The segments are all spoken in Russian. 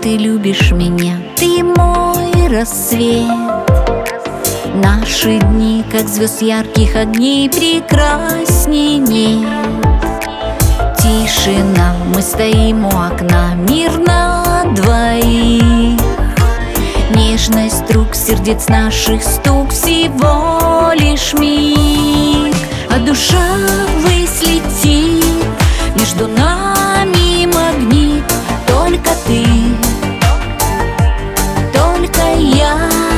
ты любишь меня, ты мой рассвет. Наши дни, как звезд ярких огней, прекрасней нет. Тишина, мы стоим у окна, мир на двоих. Нежность рук, сердец наших стук, всего лишь миг. А душа ввысь летит, между нами магнит. Только ты, только я.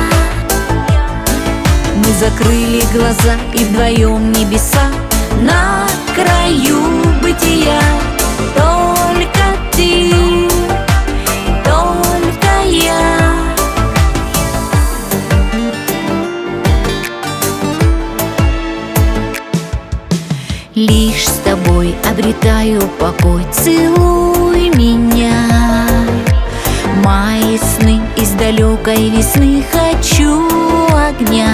Мы закрыли глаза и вдвоем небеса на краю бытия. Только ты, только я. Лишь с тобой обретаю покой, целуй меня. Мои сны из далекой весны, хочу огня.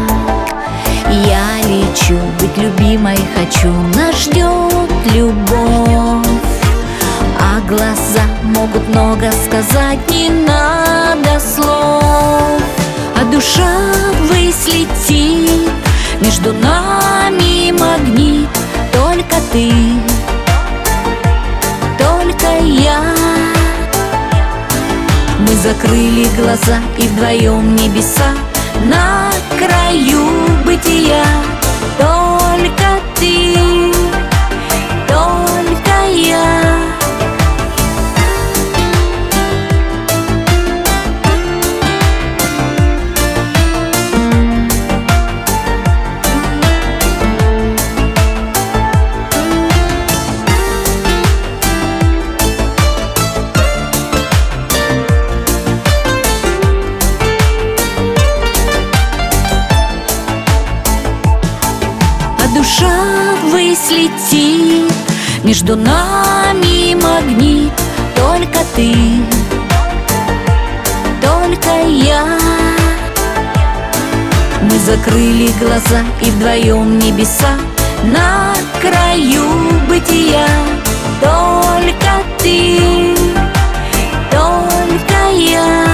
Я лечу, быть любимой хочу, нас ждет любовь. А глаза могут много сказать, не надо слов. А душа ввысь летит, между нами магнит. Только ты, только я. Мы закрыли глаза и вдвоем небеса на краю бытия. Только ты, только я. Душа ввысь летит, между нами магнит. Только ты, только я. Мы закрыли глаза и вдвоем небеса на краю бытия. Только ты, только я.